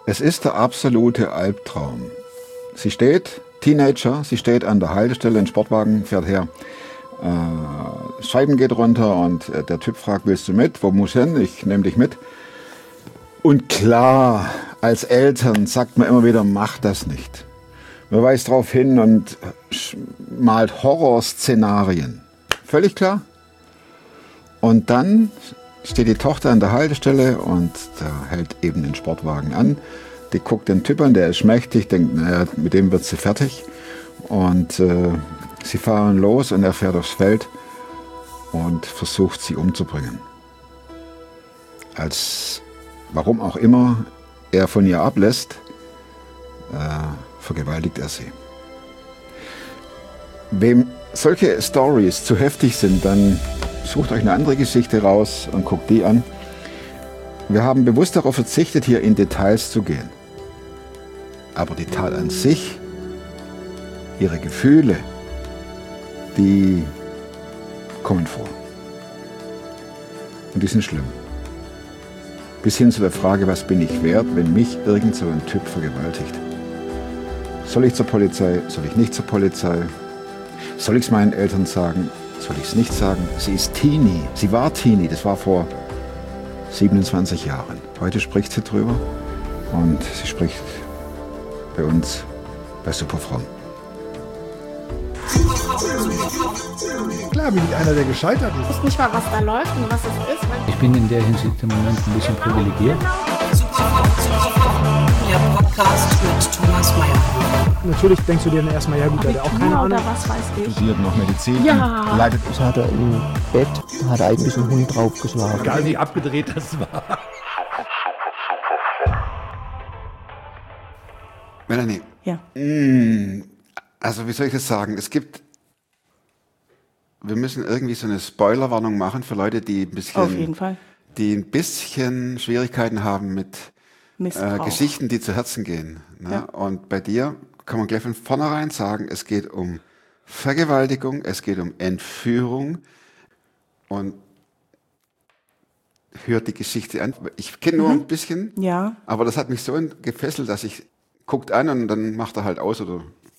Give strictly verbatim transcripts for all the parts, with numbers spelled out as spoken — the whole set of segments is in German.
Es ist der absolute Albtraum. Sie steht, Teenager, sie steht an der Haltestelle, ein Sportwagen fährt her. Äh, Scheiben geht runter und äh, der Typ fragt, willst du mit? Wo muss hin? Ich nehme dich mit. Und klar, als Eltern sagt man immer wieder, mach das nicht. Man weist darauf hin und malt Horrorszenarien. Völlig klar. Und dann steht die Tochter an der Haltestelle und da hält eben den Sportwagen an. Die guckt den Typ an, der ist mächtig, denkt, naja, mit dem wird sie fertig. Und äh, sie fahren los und er fährt aufs Feld und versucht, sie umzubringen. Als, warum auch immer, er von ihr ablässt, äh, vergewaltigt er sie. Wem solche Stories zu heftig sind, dann sucht euch eine andere Geschichte raus und guckt die an. Wir haben bewusst darauf verzichtet, hier in Details zu gehen. Aber die Tat an sich, ihre Gefühle, die kommen vor. Und die sind schlimm. Bis hin zu der Frage, was bin ich wert, wenn mich irgend so ein Typ vergewaltigt? Soll ich zur Polizei? Soll ich nicht zur Polizei? Soll ich es meinen Eltern sagen? Soll ich es nicht sagen? Sie ist Teenie. Sie war Teenie. Das war vor siebenundzwanzig Jahren. Heute spricht sie drüber. Und sie spricht bei uns bei Superfrom. Klar bin ich einer, der gescheitert ist. Ich weiß nicht mal, was da läuft und was es ist. Ich bin in der Hinsicht im Moment ein bisschen privilegiert. Der Podcast mit Thomas Mayer. Natürlich denkst du dir dann erstmal, ja gut, der hat auch keine Ahnung. Oder was weiß ich. Studiert noch Medizin. Ja. Leidet. Das hat er im Bett, hat er eigentlich einen Hund draufgeschlagen. Egal wie abgedreht das war. Melanie. Ja. Also wie soll ich das sagen? Es gibt, wir müssen irgendwie so eine Spoilerwarnung machen für Leute, die ein bisschen, Auf jeden Fall. die ein bisschen Schwierigkeiten haben mit äh, Geschichten, die zu Herzen gehen. Ne? Ja. Und bei dir kann man gleich von vornherein sagen, es geht um Vergewaltigung, es geht um Entführung und hört die Geschichte an. Ich kenne nur Mhm. ein bisschen, Ja. aber das hat mich so gefesselt, dass ich guckt an und dann macht er halt aus oder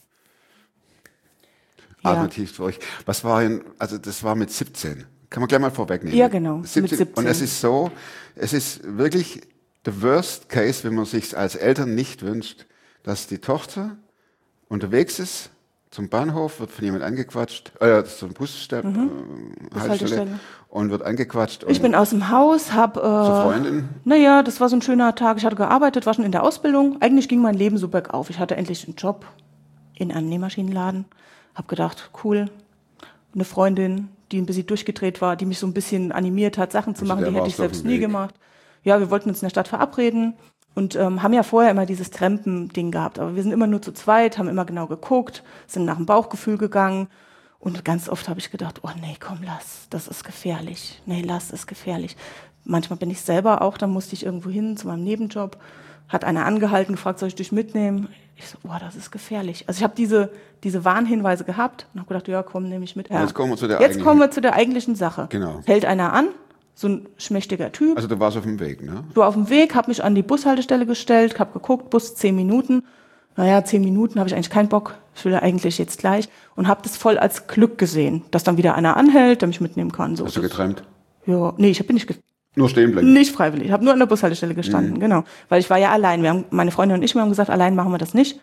atmet tief durch. Was war denn, also das war mit siebzehn. Kann man gleich mal vorwegnehmen. Ja, genau, siebzehn. mit siebzehn. Und es ist so, es ist wirklich the worst case, wenn man sich als Eltern nicht wünscht, dass die Tochter unterwegs ist zum Bahnhof, wird von jemand angequatscht, äh, zum Busstelle, Mhm. äh, Haltestelle und wird angequatscht. Ich bin aus dem Haus, hab, äh, zur Freundin. naja, das war so ein schöner Tag. Ich hatte gearbeitet, war schon in der Ausbildung. Eigentlich ging mein Leben so bergauf. Ich hatte endlich einen Job in einem Nähmaschinenladen. Hab gedacht, cool, eine Freundin, die ein bisschen durchgedreht war, die mich so ein bisschen animiert hat, Sachen zu Also machen, der die war hätte ich auf dem selbst nie Weg. gemacht. Ja, wir wollten uns in der Stadt verabreden und ähm, haben ja vorher immer dieses Trampen-Ding gehabt. Aber wir sind immer nur zu zweit, haben immer genau geguckt, sind nach dem Bauchgefühl gegangen. Und ganz oft habe ich gedacht, oh nee, komm, lass, das ist gefährlich. Nee, lass, ist gefährlich. Manchmal bin ich selber auch, dann musste ich irgendwo hin zu meinem Nebenjob. Hat einer angehalten, gefragt, soll ich dich mitnehmen? Ich so, boah, das ist gefährlich. Also ich habe diese, diese Warnhinweise gehabt und habe gedacht, ja, komm, nehme ich mit. Ja. Jetzt kommen wir zu der Jetzt eigentlichen- kommen wir zu der eigentlichen Sache. Genau. Hält einer an, so ein schmächtiger Typ. Also du warst auf dem Weg, ne? So auf dem Weg, habe mich an die Bushaltestelle gestellt, habe geguckt, Bus zehn Minuten. Naja, zehn Minuten habe ich eigentlich keinen Bock. Ich will ja eigentlich jetzt gleich. Und habe das voll als Glück gesehen, dass dann wieder einer anhält, der mich mitnehmen kann. So, Hast du das- getrennt? Ja, nee, ich bin nicht, ge Nur stehen bleiben. nicht freiwillig. Ich habe nur an der Bushaltestelle gestanden, Mhm. genau. Weil ich war ja allein. Wir haben, meine Freundin und ich, wir haben gesagt, allein machen wir das nicht.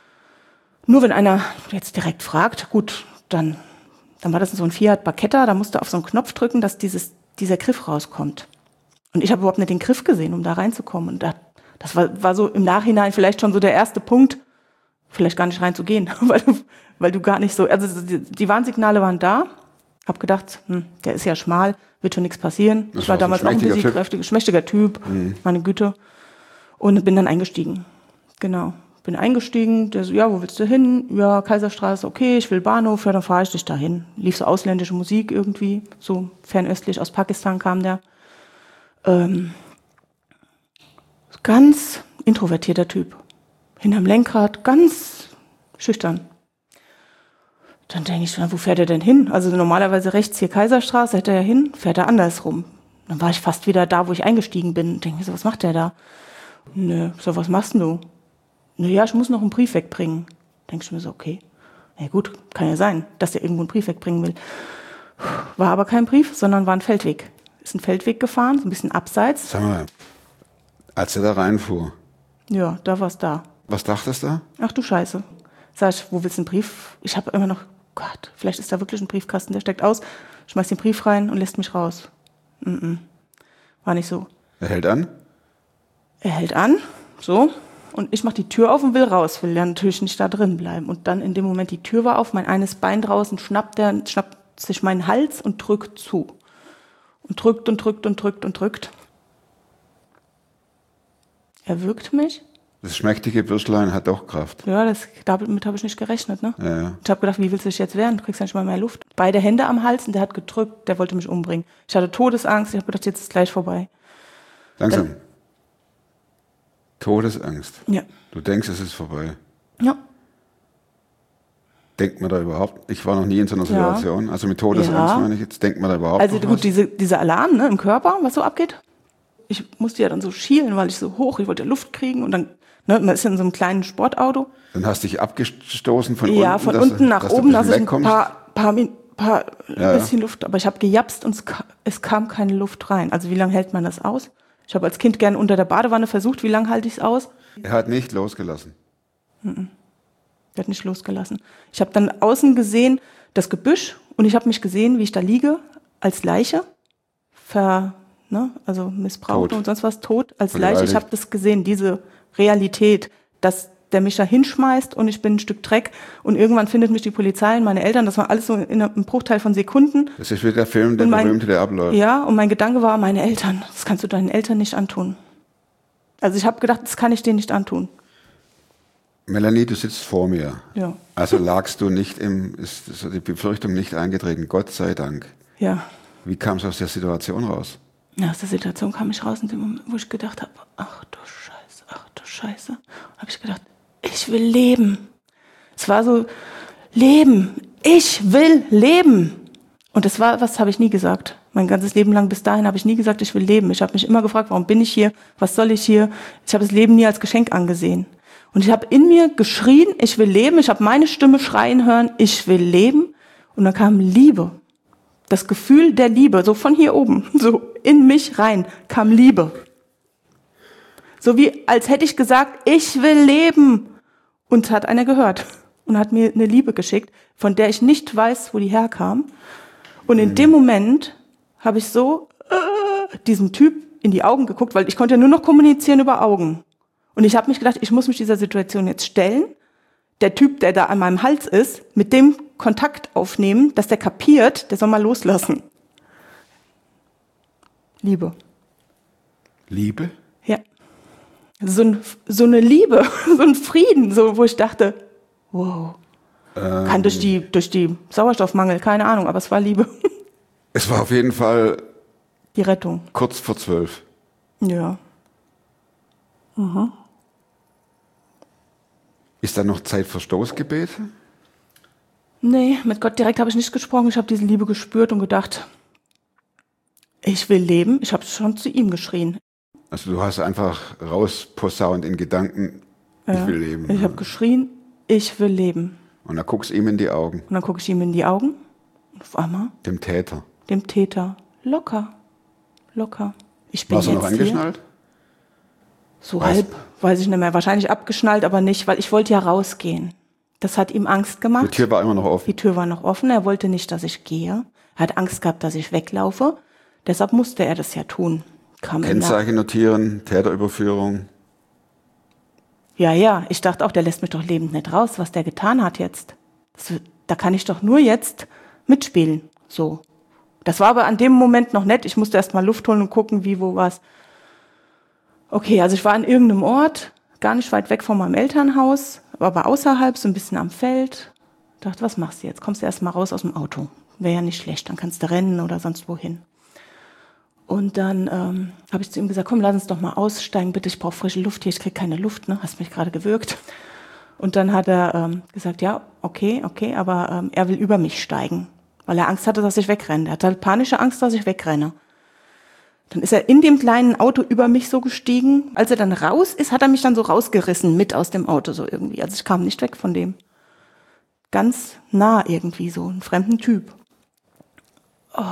Nur wenn einer jetzt direkt fragt, gut, dann, dann war das so ein Fiat Barchetta, da musste auf so einen Knopf drücken, dass dieses, dieser Griff rauskommt. Und ich habe überhaupt nicht den Griff gesehen, um da reinzukommen. Und da, das war, war so im Nachhinein vielleicht schon so der erste Punkt, vielleicht gar nicht reinzugehen, weil du, weil du gar nicht so, also die, die Warnsignale waren da. Hab gedacht, hm, der ist ja schmal, wird schon nichts passieren. Das ich war war so ein damals auch ein schmächtiger bisschen Typ. kräftiger, schmächtiger Typ, Mhm. meine Güte. Und bin dann eingestiegen. Genau. Bin eingestiegen, der so, ja, wo willst du hin? Ja, Kaiserstraße, okay, ich will Bahnhof, ja, dann fahre ich dich dahin. Lief so ausländische Musik irgendwie, so fernöstlich, aus Pakistan kam der. Ähm, ganz introvertierter Typ. Hinterm Lenkrad, ganz schüchtern. Dann denke ich, na, wo fährt er denn hin? Also normalerweise rechts hier Kaiserstraße, hätte er hin, fährt er andersrum. Dann war ich fast wieder da, wo ich eingestiegen bin. Denke mir so, was macht der da? Nö, so, was machst denn du? Naja, ich muss noch einen Brief wegbringen. Denke ich mir so, okay. Na gut, kann ja sein, dass der irgendwo einen Brief wegbringen will. War aber kein Brief, sondern war ein Feldweg. Ist ein Feldweg gefahren, so ein bisschen abseits. Sag mal, als er da reinfuhr, Ja, da war's da. was dachtest du? Ach du Scheiße. Sag ich, wo willst du einen Brief? Ich habe immer noch, Gott, vielleicht ist da wirklich ein Briefkasten, der steckt aus, schmeißt den Brief rein und lässt mich raus. Mm-mm. War nicht so. Er hält an? Er hält an, so, und ich mache die Tür auf und will raus, will ja natürlich nicht da drin bleiben. Und dann in dem Moment, die Tür war auf, mein eines Bein draußen, schnappt er, schnappt sich meinen Hals und drückt zu. Und drückt und drückt und drückt und drückt. Er würgt mich. Das schmächtige Bürschlein hat doch Kraft. Ja, das, damit habe ich nicht gerechnet, ne? Ja, ja. Ich habe gedacht, wie willst du dich jetzt wehren? Du kriegst ja nicht mal mehr Luft. Beide Hände am Hals und der hat gedrückt, der wollte mich umbringen. Ich hatte Todesangst, ich habe gedacht, jetzt ist es gleich vorbei. Langsam. Todesangst. Ja. Du denkst, es ist vorbei. Ja. Denkt man da überhaupt? Ich war noch nie in so einer Ja. Situation. Also mit Todesangst Ja. meine ich jetzt. Denkt man da überhaupt Also noch gut, was? diese, dieser Alarm, ne, im Körper, was so abgeht. Ich musste ja dann so schielen, weil ich so hoch, ich wollte Luft kriegen und dann, ne, man ist ja in so einem kleinen Sportauto. Dann hast du dich abgestoßen von Ja, unten. von dass unten du, nach dass du oben, ein dass bisschen ich ein wegkommst. paar, paar, Min- paar Ja, ein bisschen Luft, aber ich habe gejapst und es, ka- es kam keine Luft rein. Also wie lange hält man das aus? Ich habe als Kind gern unter der Badewanne versucht, wie lange halte ich es aus? Er hat nicht losgelassen. Der hat nicht losgelassen. Ich habe dann außen gesehen das Gebüsch und ich habe mich gesehen, wie ich da liege, als Leiche, ver, ne, also missbraucht Tot. und sonst was, tot, als Leiche. Ich Vergewaltigt. habe das gesehen, diese Realität, dass der mich da hinschmeißt und ich bin ein Stück Dreck und irgendwann findet mich die Polizei und meine Eltern, das war alles so in einem Bruchteil von Sekunden. Das ist wieder der Film, der Und mein- berühmte, der abläuft. Ja, und mein Gedanke war, meine Eltern, das kannst du deinen Eltern nicht antun. Also ich habe gedacht, das kann ich denen nicht antun. Melanie, du sitzt vor mir. Ja. Also lagst du nicht im, ist ist die Befürchtung nicht eingetreten, Gott sei Dank. Ja. Wie kam es aus der Situation raus? Ja, aus der Situation kam ich raus in dem Moment, wo ich gedacht habe, ach du Scheiße, ach du Scheiße. Habe ich gedacht, ich will leben. Es war so, Leben, ich will leben. Und das war, was habe ich nie gesagt. Mein ganzes Leben lang bis dahin habe ich nie gesagt, ich will leben. Ich habe mich immer gefragt, warum bin ich hier? Was soll ich hier? Ich habe das Leben nie als Geschenk angesehen. Und ich habe in mir geschrien, ich will leben. Ich habe meine Stimme schreien hören, ich will leben. Und dann kam Liebe. Das Gefühl der Liebe, so von hier oben, so in mich rein, kam Liebe. So wie, als hätte ich gesagt, ich will leben. Und hat einer gehört und hat mir eine Liebe geschickt, von der ich nicht weiß, wo die herkam. Und in dem Moment habe ich so äh, diesem Typ in die Augen geguckt, weil ich konnte ja nur noch kommunizieren über Augen. Und ich habe mich gedacht, ich muss mich dieser Situation jetzt stellen. Der Typ, der da an meinem Hals ist, mit dem Kontakt aufnehmen, dass der kapiert, der soll mal loslassen. Liebe. Liebe? Ja. So, ein, so eine Liebe, so ein Frieden, so, wo ich dachte, wow. Ähm, Kann durch die, durch die Sauerstoffmangel, keine Ahnung, aber es war Liebe. Es war auf jeden Fall Die Rettung. kurz vor zwölf. Ja. Ist da noch Zeit für Stoßgebete? Nee, mit Gott direkt habe ich nicht gesprochen. Ich habe diese Liebe gespürt und gedacht, ich will leben. Ich habe schon zu ihm geschrien. Also du hast einfach rausposaunt in Gedanken, ich Ja. will leben. Ich habe geschrien, ich will leben. Und dann guckst du ihm in die Augen, Und dann gucke ich ihm in die Augen und auf einmal dem Täter. dem Täter locker, locker. Ich bin Warst du jetzt noch hier. angeschnallt? So Weiß- halb, weiß ich nicht mehr. Wahrscheinlich abgeschnallt, aber nicht, weil ich wollte ja rausgehen. Das hat ihm Angst Die gemacht. Tür war immer noch offen. Die Tür war noch offen. Er wollte nicht, dass ich gehe. Er hat Angst gehabt, dass ich weglaufe. Deshalb musste er das ja tun. Kam im Nach- Kennzeichen notieren, Täterüberführung. Ja, ja. Ich dachte auch, der lässt mich doch lebend nicht raus, was der getan hat jetzt. Das, wird- da kann ich doch nur jetzt mitspielen. So. Das war aber an dem Moment noch nett. Ich musste erst mal Luft holen und gucken, wie, wo, was. Okay, also ich war an irgendeinem Ort, gar nicht weit weg von meinem Elternhaus, aber außerhalb, so ein bisschen am Feld. Dachte, was machst du jetzt? Kommst du erst mal raus aus dem Auto. Wäre ja nicht schlecht, dann kannst du rennen oder sonst wohin. Und dann ähm, habe ich zu ihm gesagt, komm, lass uns doch mal aussteigen, bitte, ich brauche frische Luft hier, ich kriege keine Luft, ne? Hast mich gerade gewürgt. Und dann hat er ähm, gesagt, ja, okay, okay, aber ähm, er will über mich steigen, weil er Angst hatte, dass ich wegrenne. Er hatte halt panische Angst, dass ich wegrenne. Dann ist er in dem kleinen Auto über mich so gestiegen. Als er dann raus ist, hat er mich dann so rausgerissen mit aus dem Auto so irgendwie. Also ich kam nicht weg von dem. Ganz nah irgendwie so, einen fremden Typ. Oh.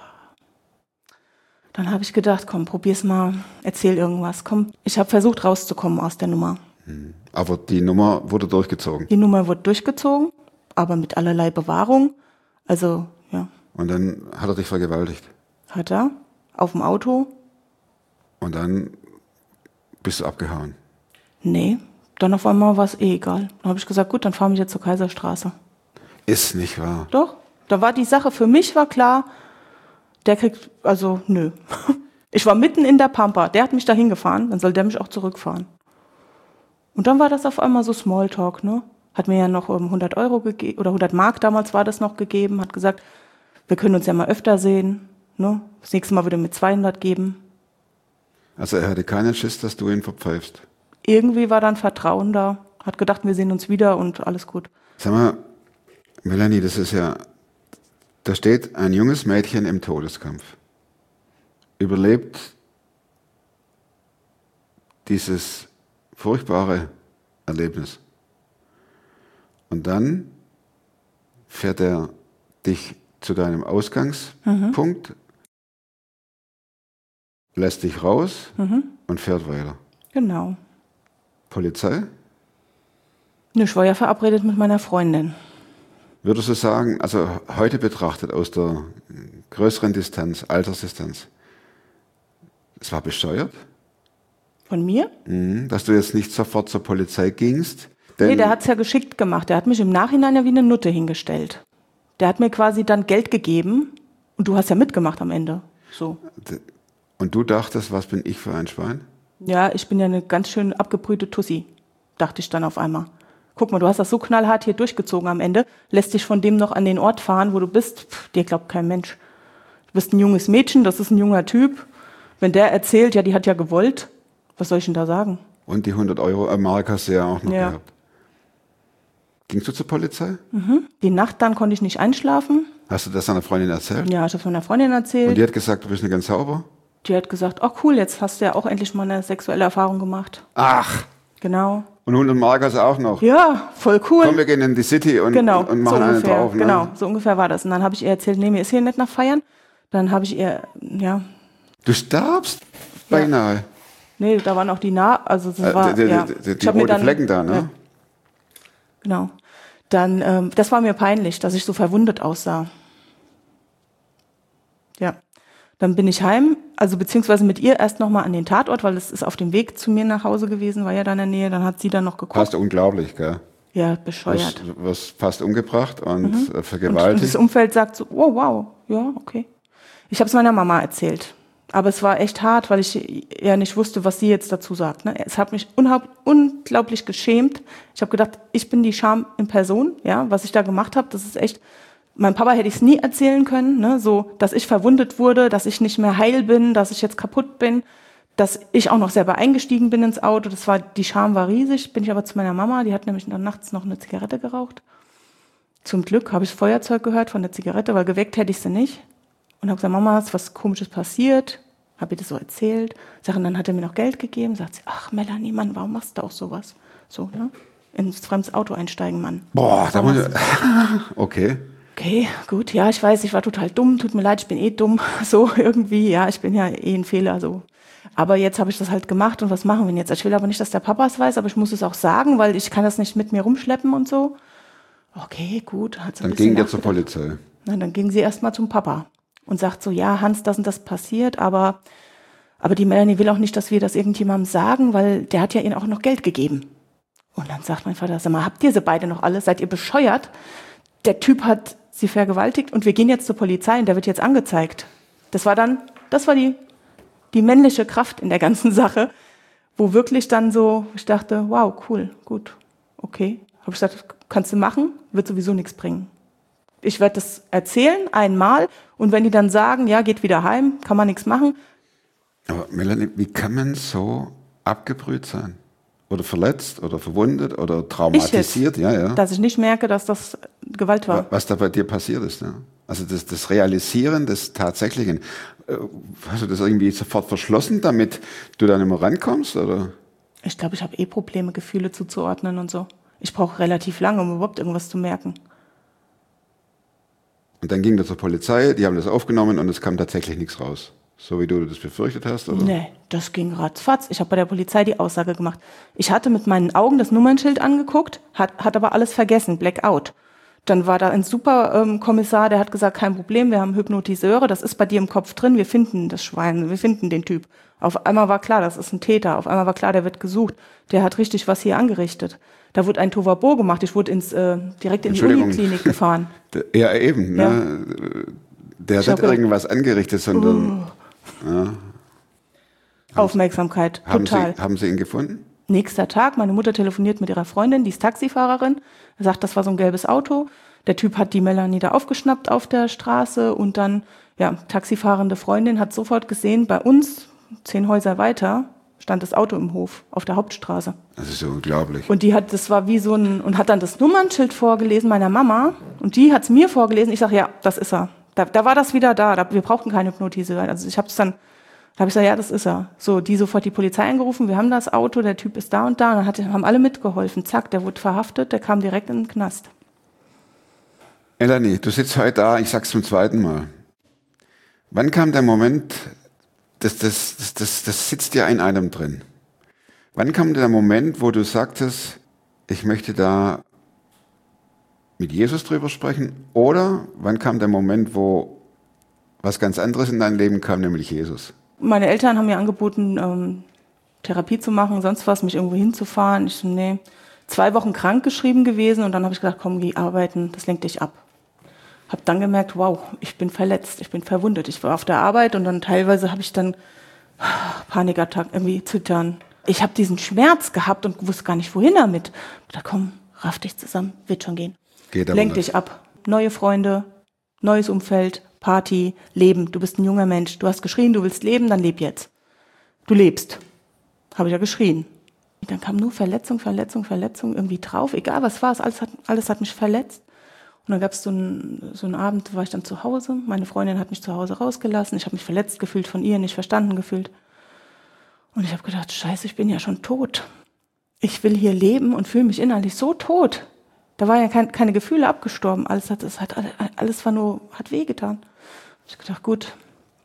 Dann habe ich gedacht, komm, probier's mal, erzähl irgendwas. Komm, ich habe versucht rauszukommen aus der Nummer. Aber die Nummer wurde durchgezogen. Die Nummer wurde durchgezogen, aber mit allerlei Bewahrung. Also, ja. Und dann hat er dich vergewaltigt. Hat er auf dem Auto? Und dann bist du abgehauen. Nee, dann auf einmal war es eh egal. Dann habe ich gesagt, gut, dann fahren wir jetzt zur Kaiserstraße. Ist nicht wahr. Doch, da war die Sache, für mich war klar, der kriegt, also nö. Ich war mitten in der Pampa, der hat mich da hingefahren, dann soll der mich auch zurückfahren. Und dann war das auf einmal so Smalltalk, ne? Hat mir ja noch um, hundert Euro gegeben, oder hundert Mark damals war das noch gegeben, hat gesagt, wir können uns ja mal öfter sehen, ne? Das nächste Mal würde er mir zweihundert geben. Also er hatte keinen Schiss, dass du ihn verpfeifst. Irgendwie war dann Vertrauen da, hat gedacht, wir sehen uns wieder und alles gut. Sag mal, Melanie, das ist ja, da steht ein junges Mädchen im Todeskampf. Überlebt dieses furchtbare Erlebnis. Und dann fährt er dich zu deinem Ausgangspunkt, mhm. lässt dich raus mhm. und fährt weiter. Genau. Polizei? Ne, ich war ja verabredet mit meiner Freundin. Würdest du sagen, also heute betrachtet aus der größeren Distanz, Altersdistanz, es war bescheuert? Von mir? Mhm, dass du jetzt nicht sofort zur Polizei gingst? Denn nee, der hat's ja geschickt gemacht. Der hat mich im Nachhinein ja wie eine Nutte hingestellt. Der hat mir quasi dann Geld gegeben und du hast ja mitgemacht am Ende. So. Und du dachtest, was bin ich für ein Schwein? Ja, ich bin ja eine ganz schön abgebrühte Tussi, dachte ich dann auf einmal. Guck mal, du hast das so knallhart hier durchgezogen am Ende, lässt dich von dem noch an den Ort fahren, wo du bist. Pff, dir glaubt kein Mensch. Du bist ein junges Mädchen, das ist ein junger Typ. Wenn der erzählt, ja, die hat ja gewollt, was soll ich denn da sagen? Und die hundert Euro Mark hast du ja auch noch ja. gehabt. Gingst du zur Polizei? Mhm. Die Nacht dann konnte ich nicht einschlafen. Hast du das deiner Freundin erzählt? Ja, ich habe von meiner Freundin erzählt. Und die hat gesagt, du bist nicht ganz sauber? Die hat gesagt, ach cool, jetzt hast du ja auch endlich mal eine sexuelle Erfahrung gemacht. Ach! Genau. Und hundert Mark hast du auch noch? Ja, voll cool. Komm, wir gehen in die City und, genau, und machen so einen ungefähr, drauf. Ne? Genau, so ungefähr war das. Und dann habe ich ihr erzählt, nee, mir ist hier nicht nach Feiern. Dann habe ich ihr, ja. Du starbst? Beinahe. Ja. Nee, da waren auch die nah, also das äh, war, die, die, ja. Die, die, die roten dann, Flecken da, ne? Ja. Genau. Dann, ähm, das war mir peinlich, dass ich so verwundet aussah. Ja. Dann bin ich heim, also beziehungsweise mit ihr erst nochmal an den Tatort, weil es ist auf dem Weg zu mir nach Hause gewesen, war ja da in der Nähe, dann hat sie dann noch geguckt. Fast unglaublich, gell? Ja, bescheuert. Du wirst fast umgebracht und mhm. vergewaltigt. Und das Umfeld sagt so, wow, wow, ja, okay. Ich habe es meiner Mama erzählt, aber es war echt hart, weil ich ja nicht wusste, was sie jetzt dazu sagt. Ne? Es hat mich unglaublich geschämt. Ich habe gedacht, ich bin die Scham in Person, ja, was ich da gemacht habe, das ist echt... Meinem Papa hätte ich es nie erzählen können, ne? So, dass ich verwundet wurde, dass ich nicht mehr heil bin, dass ich jetzt kaputt bin, dass ich auch noch selber eingestiegen bin ins Auto. Das war, die Scham war riesig. Bin ich aber zu meiner Mama, die hat nämlich dann nachts noch eine Zigarette geraucht. Zum Glück habe ich das Feuerzeug gehört von der Zigarette, weil geweckt hätte ich sie nicht. Und habe gesagt, Mama, ist was Komisches passiert. Habe ihr das so erzählt. Sag, und dann hat er mir noch Geld gegeben. Sagt sie, ach Melanie, Mann, warum machst du auch sowas? So, ne? Ins fremdes Auto einsteigen, Mann. Boah, da muss ich... Okay. Okay, gut, ja, ich weiß, ich war total dumm, tut mir leid, ich bin eh dumm, so irgendwie, ja, ich bin ja eh ein Fehler, so. Aber jetzt habe ich das halt gemacht und was machen wir jetzt? Ich will aber nicht, dass der Papa es weiß, aber ich muss es auch sagen, weil ich kann das nicht mit mir rumschleppen und so. Okay, gut. Hat so ein dann ging der zur Polizei. Na, dann ging sie erstmal zum Papa und sagt so, ja, Hans, das und das passiert, aber, aber die Melanie will auch nicht, dass wir das irgendjemandem sagen, weil der hat ja ihnen auch noch Geld gegeben. Und dann sagt mein Vater, sag mal, habt ihr sie beide noch alle? Seid ihr bescheuert? Der Typ hat sie vergewaltigt und wir gehen jetzt zur Polizei und der wird jetzt angezeigt. Das war dann, das war die, die männliche Kraft in der ganzen Sache, wo wirklich dann so, ich dachte, wow, cool, gut, okay. Habe ich gesagt, kannst du machen, wird sowieso nichts bringen. Ich werde das erzählen einmal und wenn die dann sagen, ja, geht wieder heim, kann man nichts machen. Aber Melanie, wie kann man so abgebrüht sein? Oder verletzt oder verwundet oder traumatisiert? Ich ja, ja. Dass ich nicht merke, dass das Gewalt war. Was da bei dir passiert ist, ja. Also das, das Realisieren des Tatsächlichen. Äh, hast du das irgendwie sofort verschlossen, damit du da nicht mehr rankommst? Oder? Ich glaube, ich habe eh Probleme, Gefühle zuzuordnen und so. Ich brauche relativ lange, um überhaupt irgendwas zu merken. Und dann ging das zur Polizei, die haben das aufgenommen und es kam tatsächlich nichts raus. So wie du das befürchtet hast, oder? Nee, das ging ratzfatz. Ich habe bei der Polizei die Aussage gemacht. Ich hatte mit meinen Augen das Nummernschild angeguckt, hat, hat aber alles vergessen, Blackout. Dann war da ein super ähm, Kommissar, der hat gesagt, kein Problem, wir haben Hypnotiseure, das ist bei dir im Kopf drin, wir finden das Schwein, wir finden den Typ. Auf einmal war klar, das ist ein Täter, auf einmal war klar, der wird gesucht, der hat richtig was hier angerichtet. Da wurde ein Tohuwabohu gemacht, ich wurde ins, äh, direkt in die Uniklinik gefahren. Ja, eben. Ja. Ne? Der Ich hat hab irgendwas angerichtet, sondern... Uh. Ja. Aufmerksamkeit, Haben total. Sie, haben Sie ihn gefunden? Nächster Tag, meine Mutter telefoniert mit ihrer Freundin, die ist Taxifahrerin, sagt, das war so ein gelbes Auto. Der Typ hat die Melanie da aufgeschnappt auf der Straße und dann, ja, taxifahrende Freundin hat sofort gesehen, bei uns, zehn Häuser weiter, stand das Auto im Hof, auf der Hauptstraße. Das ist so unglaublich. Und die hat, das war wie so ein, und hat dann das Nummernschild vorgelesen meiner Mama und die hat es mir vorgelesen. Ich sage, ja, das ist er. Da, da war das wieder da, da wir brauchten keine Hypnotise. Also ich habe es dann, da habe ich gesagt, ja, das ist er. So, die sofort die Polizei angerufen, wir haben das Auto, der Typ ist da und da. Und dann hat, haben alle mitgeholfen. Zack, der wurde verhaftet, der kam direkt in den Knast. Melanie, du sitzt heute da, ich sag's zum zweiten Mal. Wann kam der Moment, das, das, das, das, das sitzt ja in einem drin. Wann kam der Moment, wo du sagtest, ich möchte da mit Jesus drüber sprechen? Oder wann kam der Moment, wo was ganz anderes in dein Leben kam, nämlich Jesus? Meine Eltern haben mir angeboten, ähm, Therapie zu machen, sonst was, mich irgendwo hinzufahren. Ich so, nee, zwei Wochen krank geschrieben gewesen und dann habe ich gedacht, komm, geh arbeiten, das lenkt dich ab. Hab dann gemerkt, wow, ich bin verletzt, ich bin verwundet. Ich war auf der Arbeit und dann teilweise habe ich dann Panikattack, irgendwie Zittern. Ich habe diesen Schmerz gehabt und wusste gar nicht, wohin damit. Da komm, raff dich zusammen, wird schon gehen. Geht aber Lenk nicht. dich ab. Neue Freunde, neues Umfeld, Party, Leben. Du bist ein junger Mensch. Du hast geschrien, du willst leben, dann leb jetzt. Du lebst. Habe ich ja geschrien. Dann kam nur Verletzung, Verletzung, Verletzung irgendwie drauf. Egal was war, es alles hat, alles hat mich verletzt. Und dann gab es so einen, so einen Abend, da war ich dann zu Hause. Meine Freundin hat mich zu Hause rausgelassen. Ich habe mich verletzt gefühlt von ihr, nicht verstanden gefühlt. Und ich habe gedacht, scheiße, ich bin ja schon tot. Ich will hier leben und fühle mich innerlich so tot. Da waren ja kein, keine Gefühle abgestorben. Alles hat, es hat, alles war nur, hat wehgetan. Ich habe gedacht, gut,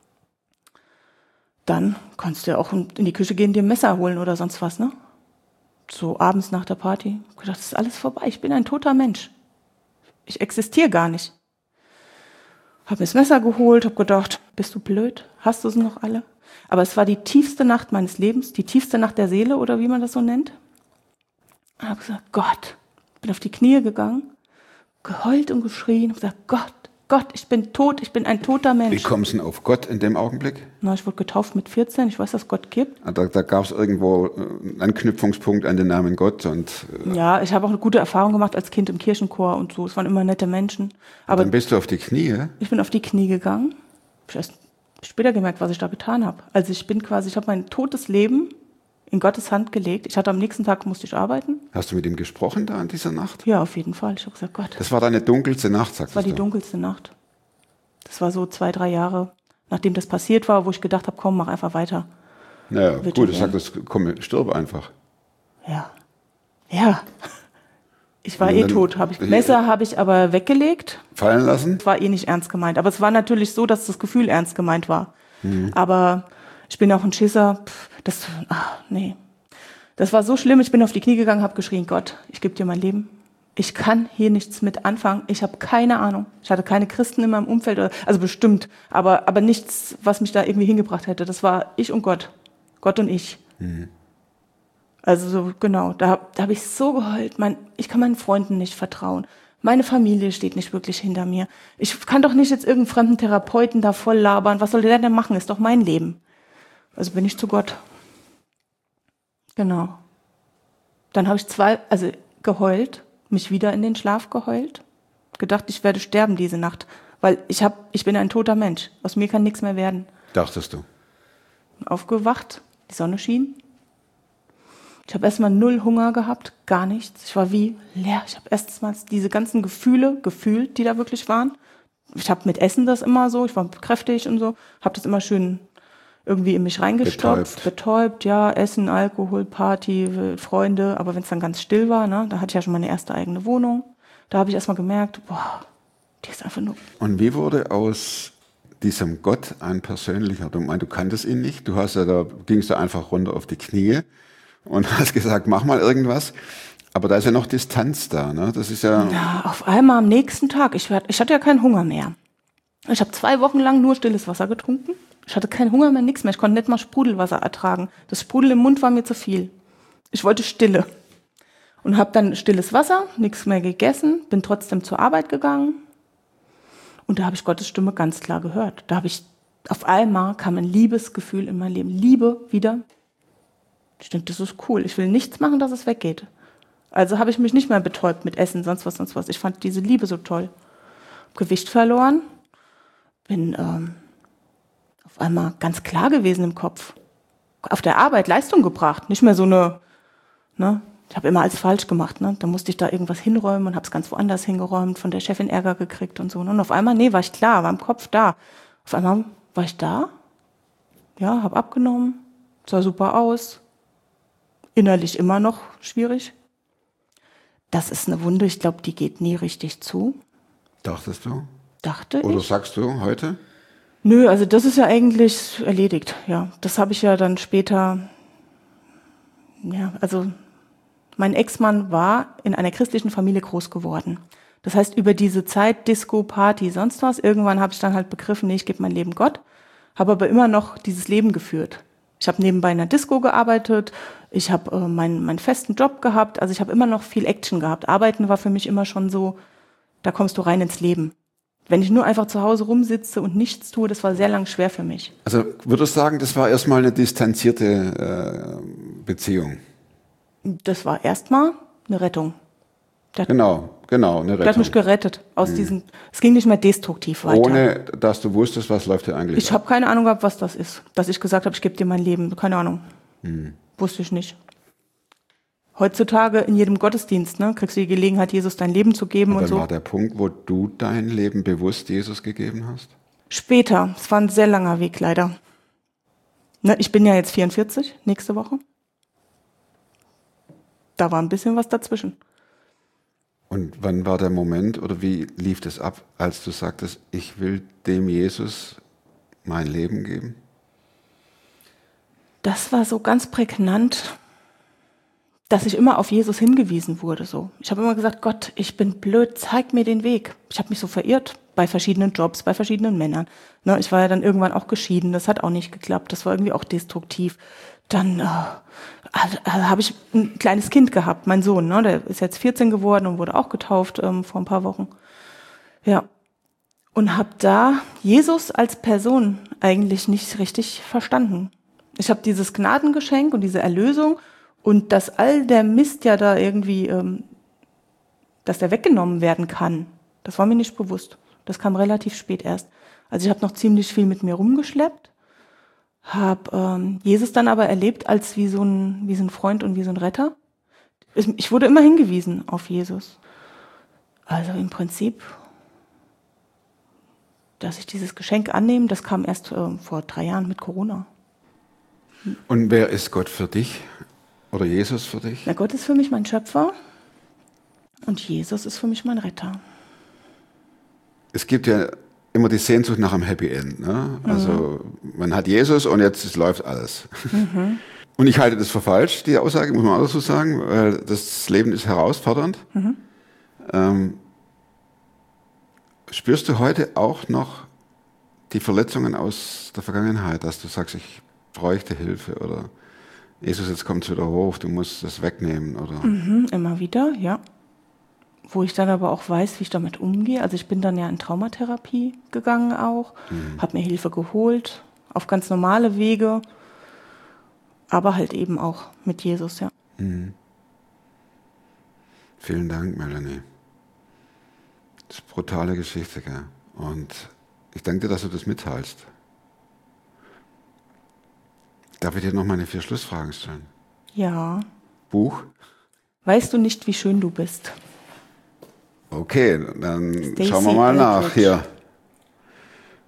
dann kannst du ja auch in die Küche gehen, dir ein Messer holen oder sonst was, ne? So abends nach der Party. Ich habe gedacht, das ist alles vorbei. Ich bin ein toter Mensch. Ich existiere gar nicht. Habe mir das Messer geholt, habe gedacht, bist du blöd? Hast du sie noch alle? Aber es war die tiefste Nacht meines Lebens, die tiefste Nacht der Seele oder wie man das so nennt. Und habe gesagt, Gott, bin auf die Knie gegangen, geheult und geschrien, habe gesagt, Gott, Gott, ich bin tot, ich bin ein toter Mensch. Wie kommst du denn auf Gott in dem Augenblick? Na, ich wurde getauft mit vierzehn, ich weiß, dass es Gott gibt. Da, da gab es irgendwo einen Anknüpfungspunkt an den Namen Gott. Und äh, Ja, ich habe auch eine gute Erfahrung gemacht als Kind im Kirchenchor und so. Es waren immer nette Menschen. Aber dann bist du auf die Knie. ich bin auf die Knie gegangen. Ich habe erst später gemerkt, was ich da getan habe. Also ich bin quasi, ich habe mein totes Leben in Gottes Hand gelegt. Ich hatte am nächsten Tag, musste ich arbeiten. Hast du mit ihm gesprochen da in dieser Nacht? Ja, auf jeden Fall. Ich habe gesagt, Gott, Das war deine dunkelste Nacht, sagst das war die du. dunkelste Nacht. Das war so zwei, drei Jahre, nachdem das passiert war, wo ich gedacht habe, komm, mach einfach weiter. Naja, Wird gut, du schon sagst, komm, stirb einfach. Ja. Ja. Ich war Und eh dann- tot. Hab ich, Messer habe ich aber weggelegt. Fallen lassen? Es war eh nicht ernst gemeint. Aber es war natürlich so, dass das Gefühl ernst gemeint war. Aber ich bin auch ein Schisser. Pff, das, ach, nee. Das war so schlimm. Ich bin auf die Knie gegangen, habe geschrien, Gott, ich gebe dir mein Leben. Ich kann hier nichts mit anfangen. Ich habe keine Ahnung. Ich hatte keine Christen in meinem Umfeld. oder- Also bestimmt. Aber, aber nichts, was mich da irgendwie hingebracht hätte. Das war ich und Gott. Gott und ich. Also so, genau, da, da habe ich so geheult. Mein, ich kann meinen Freunden nicht vertrauen. Meine Familie steht nicht wirklich hinter mir. Ich kann doch nicht jetzt irgendeinen fremden Therapeuten da voll labern. Was soll der denn machen? Ist doch mein Leben. Also bin ich zu Gott. Genau. Dann habe ich zwei, also geheult, mich wieder in den Schlaf geheult. Gedacht, ich werde sterben diese Nacht. Weil ich, hab, ich bin ein toter Mensch. Aus mir kann nichts mehr werden. Dachtest du. Aufgewacht, die Sonne schien. Ich habe erstmal null Hunger gehabt, gar nichts. Ich war wie leer. Ich habe erstmals diese ganzen Gefühle gefühlt, die da wirklich waren. Ich habe mit Essen das immer so, ich war kräftig und so, habe das immer schön irgendwie in mich reingestopft, Betäubt. betäubt, ja, Essen, Alkohol, Party, Freunde. Aber wenn es dann ganz still war, ne, da hatte ich ja schon meine erste eigene Wohnung. Da habe ich erstmal gemerkt, boah, die ist einfach nur... Und wie wurde aus diesem Gott ein persönlicher? Du meinst, du kanntest ihn nicht, du hast ja, da gingst du einfach runter auf die Knie und hast gesagt, mach mal irgendwas. Aber da ist ja noch Distanz da, ne? Das ist ja... Ja, auf einmal am nächsten Tag, ich, werd, ich hatte ja keinen Hunger mehr. Ich habe zwei Wochen lang nur stilles Wasser getrunken. Ich hatte keinen Hunger mehr, nichts mehr. Ich konnte nicht mal Sprudelwasser ertragen. Das Sprudel im Mund war mir zu viel. Ich wollte Stille. Und habe dann stilles Wasser, nichts mehr gegessen, bin trotzdem zur Arbeit gegangen. Und da habe ich Gottes Stimme ganz klar gehört. Da habe ich, auf einmal kam ein Liebesgefühl in mein Leben. Liebe wieder. Ich denke, das ist cool. Ich will nichts machen, dass es weggeht. Also habe ich mich nicht mehr betäubt mit Essen, sonst was, sonst was. Ich fand diese Liebe so toll. Gewicht verloren. Bin ähm, auf einmal ganz klar gewesen im Kopf. Auf der Arbeit Leistung gebracht. Nicht mehr so eine, ne? Ich habe immer alles falsch gemacht, ne? Da musste ich da irgendwas hinräumen und habe es ganz woanders hingeräumt, von der Chefin Ärger gekriegt und so. Und auf einmal, nee, war ich klar, war im Kopf da. Auf einmal war ich da, ja, habe abgenommen, sah super aus, innerlich immer noch schwierig. Das ist eine Wunde, ich glaube, die geht nie richtig zu. Dachtest du? Dachte Oder ich. sagst du heute? Nö, also das ist ja eigentlich erledigt, ja. Das habe ich ja dann später, ja, also mein Ex-Mann war in einer christlichen Familie groß geworden. Das heißt, über diese Zeit, Disco, Party, sonst was, irgendwann habe ich dann halt begriffen, nee, ich gebe mein Leben Gott, habe aber immer noch dieses Leben geführt. Ich habe nebenbei in einer Disco gearbeitet, ich habe äh, meinen, meinen festen Job gehabt, also ich habe immer noch viel Action gehabt. Arbeiten war für mich immer schon so, da kommst du rein ins Leben. Wenn ich nur einfach zu Hause rumsitze und nichts tue, das war sehr lang schwer für mich. Also würdest du sagen, das war erstmal eine distanzierte äh, Beziehung? Das war erstmal eine Rettung. Der hat, Genau, genau, eine der hat mich Rettung. gerettet aus diesen, es ging nicht mehr destruktiv weiter. Ohne, dass du wusstest, was läuft hier eigentlich Ich habe keine Ahnung gehabt, was das ist. Dass ich gesagt habe, ich gebe dir mein Leben. Keine Ahnung. Hm. Wusste ich nicht. Heutzutage in jedem Gottesdienst, ne, kriegst du die Gelegenheit, Jesus dein Leben zu geben Und und dann so. war der Punkt, wo du dein Leben bewusst Jesus gegeben hast? Später. Es war ein sehr langer Weg, leider. Ne, ich bin ja jetzt vierundvierzig, nächste Woche. Da war ein bisschen was dazwischen. Und wann war der Moment oder wie lief das ab, als du sagtest, ich will dem Jesus mein Leben geben? Das war so ganz prägnant, dass ich immer auf Jesus hingewiesen wurde. So. Ich habe immer gesagt, Gott, ich bin blöd, zeig mir den Weg. Ich habe mich so verirrt bei verschiedenen Jobs, bei verschiedenen Männern. Ne, ich war ja dann irgendwann auch geschieden, das hat auch nicht geklappt, das war irgendwie auch destruktiv. Dann äh, äh, habe ich ein kleines Kind gehabt, mein Sohn, ne, der ist jetzt vierzehn geworden und wurde auch getauft ähm, vor ein paar Wochen. Ja. Und habe da Jesus als Person eigentlich nicht richtig verstanden. Ich habe dieses Gnadengeschenk und diese Erlösung und dass all der Mist ja da irgendwie, ähm, dass der weggenommen werden kann, das war mir nicht bewusst. Das kam relativ spät erst. Also ich habe noch ziemlich viel mit mir rumgeschleppt, habe ähm, Jesus dann aber erlebt als wie so ein, wie so ein Freund und wie so ein Retter. Ich wurde immer hingewiesen auf Jesus. Also im Prinzip, dass ich dieses Geschenk annehme, das kam erst äh, vor drei Jahren mit Corona. Und wer ist Gott für dich? Oder Jesus für dich? Na, Gott ist für mich mein Schöpfer und Jesus ist für mich mein Retter. Es gibt ja immer die Sehnsucht nach einem Happy End. Ne? Also mhm. man hat Jesus und jetzt es läuft alles. Mhm. Und ich halte das für falsch, die Aussage, muss man auch so sagen, weil das Leben ist herausfordernd. Mhm. Ähm, spürst du heute auch noch die Verletzungen aus der Vergangenheit, dass du sagst, ich bräuchte Hilfe oder Jesus, jetzt kommt es wieder hoch, du musst das wegnehmen, oder? Mhm, immer wieder, ja. Wo ich dann aber auch weiß, wie ich damit umgehe. Also ich bin dann ja in Traumatherapie gegangen auch, mhm. habe mir Hilfe geholt, auf ganz normale Wege, aber halt eben auch mit Jesus, ja. Mhm. Vielen Dank, Melanie. Das ist eine brutale Geschichte, gell? Und ich danke dir, dass du das mitteilst. Darf ich dir noch meine vier Schlussfragen stellen? Ja. Buch? Weißt du nicht, wie schön du bist? Okay, dann Stacey schauen wir mal nach Eldridge. hier.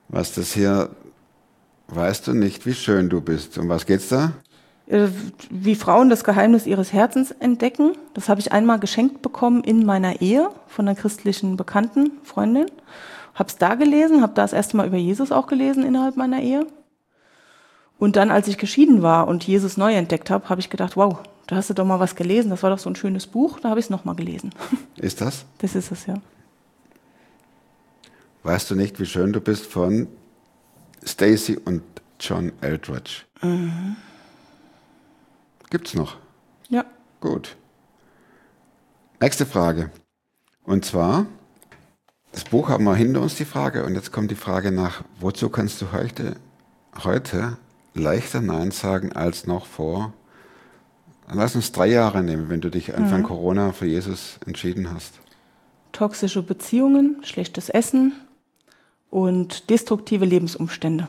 Was das hier, weißt du nicht, wie schön du bist. Um was geht's da? Äh, Wie Frauen das Geheimnis ihres Herzens entdecken. Das habe ich einmal geschenkt bekommen in meiner Ehe von einer christlichen Bekannten, Freundin. Hab's da gelesen, habe da das erste Mal über Jesus auch gelesen innerhalb meiner Ehe. Und dann, als ich geschieden war und Jesus neu entdeckt habe, habe ich gedacht, wow, da hast du doch mal was gelesen. Das war doch so ein schönes Buch. Da habe ich es nochmal gelesen. Ist das? Das ist es, ja. Weißt du nicht, wie schön du bist von Stacy und John Eldredge. Mhm. Gibt's noch? Ja. Gut. Nächste Frage. Und zwar, das Buch haben wir hinter uns, die Frage, und jetzt kommt die Frage nach, wozu kannst du heute, heute leichter Nein sagen als noch vor, lass uns drei Jahre nehmen, wenn du dich Anfang mhm. Corona für Jesus entschieden hast. Toxische Beziehungen, schlechtes Essen und destruktive Lebensumstände.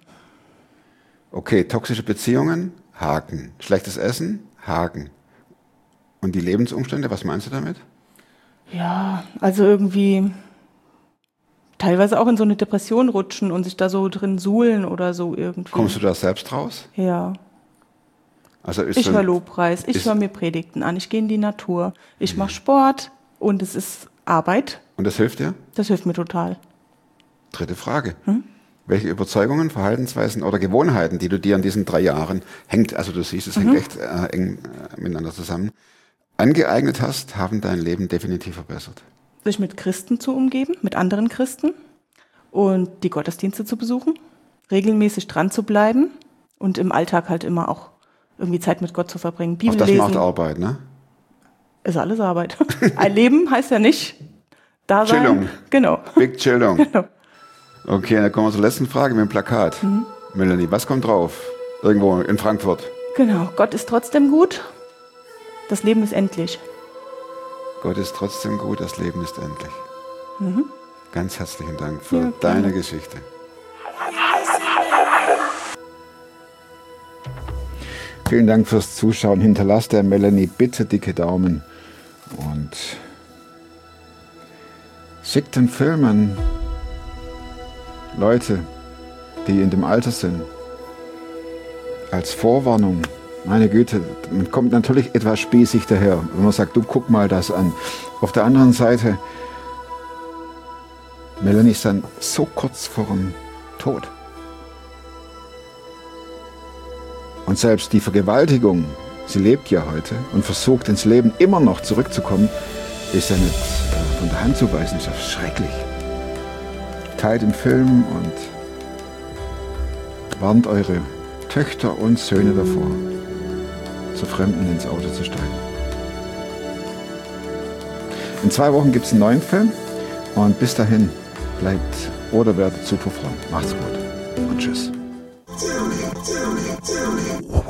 Okay, toxische Beziehungen, Haken. Schlechtes Essen, Haken. Und die Lebensumstände, was meinst du damit? Ja, also irgendwie teilweise auch in so eine Depression rutschen und sich da so drin suhlen oder so irgendwie. Kommst du da selbst raus? Ja. Also ist ich so höre Lobpreis, ich höre mir Predigten an, ich gehe in die Natur, ich mache Sport und es ist Arbeit. Und das hilft dir? Das hilft mir total. Dritte Frage. Hm? Welche Überzeugungen, Verhaltensweisen oder Gewohnheiten, die du dir in diesen drei Jahren hängt, also du siehst, es Mhm. hängt echt äh, eng äh, miteinander zusammen, angeeignet hast, haben dein Leben definitiv verbessert. Sich mit Christen zu umgeben, mit anderen Christen und die Gottesdienste zu besuchen, regelmäßig dran zu bleiben und im Alltag halt immer auch irgendwie Zeit mit Gott zu verbringen. Bibel Auch das lesen. macht Arbeit, ne? Ist alles Arbeit. Ein Leben heißt ja nicht da sein. Chillung. Genau. Big Chillung. Genau. Okay, dann kommen wir zur letzten Frage mit dem Plakat. Mhm. Melanie, was kommt drauf? Irgendwo in Frankfurt. Genau. Gott ist trotzdem gut. Das Leben ist endlich. Gott ist trotzdem gut, das Leben ist endlich. Mhm. Ganz herzlichen Dank für Ja, deine gerne. Geschichte. Vielen Dank fürs Zuschauen. Hinterlasst der Melanie bitte dicke Daumen und schickt den Film an Leute, die in dem Alter sind. Als Vorwarnung. Meine Güte, man kommt natürlich etwas spießig daher, wenn man sagt, du guck mal das an. Auf der anderen Seite, Melanie ist dann so kurz vor dem Tod. Und selbst die Vergewaltigung, sie lebt ja heute und versucht ins Leben immer noch zurückzukommen, ist ja nicht äh, von der Hand zu weisen, ist ja schrecklich. Teilt den Film und warnt eure Töchter und Söhne davor, zu Fremden ins Auto zu steigen. In zwei Wochen gibt es einen neuen Film und bis dahin bleibt oder werdet super fromm. Macht's gut und tschüss. Tell me, tell me, tell me.